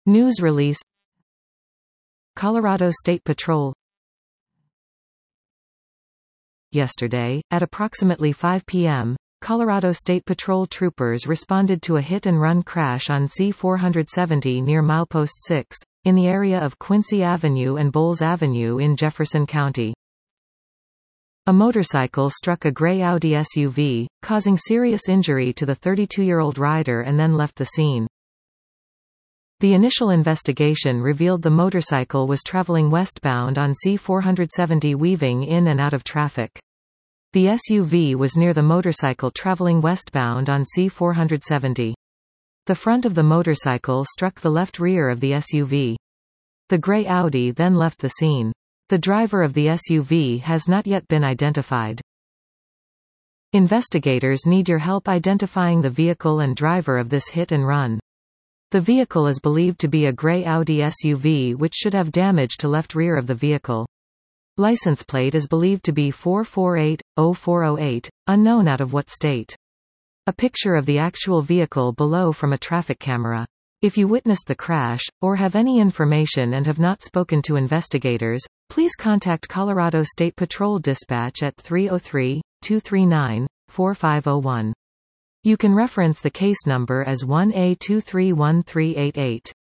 News release. Colorado State Patrol. Yesterday, at approximately 5 p.m., Colorado State Patrol troopers responded to a hit-and-run crash on C-470 near Milepost 6, in the area of Quincy Avenue and Bowles Avenue in Jefferson County. A motorcycle struck a gray Audi SUV, causing serious injury to the 32-year-old rider and then left the scene. The initial investigation revealed the motorcycle was traveling westbound on C-470 weaving in and out of traffic. The SUV was near the motorcycle traveling westbound on C-470. The front of the motorcycle struck the left rear of the SUV. The gray Audi then left the scene. The driver of the SUV has not yet been identified. Investigators need your help identifying the vehicle and driver of this hit and run. The vehicle is believed to be a gray Audi SUV which should have damage to left rear of the vehicle. License plate is believed to be 448-0408, unknown out of what state. A picture of the actual vehicle below from a traffic camera. If you witnessed the crash, or have any information and have not spoken to investigators, please contact Colorado State Patrol Dispatch at 303-239-4501. You can reference the case number as 1A231388.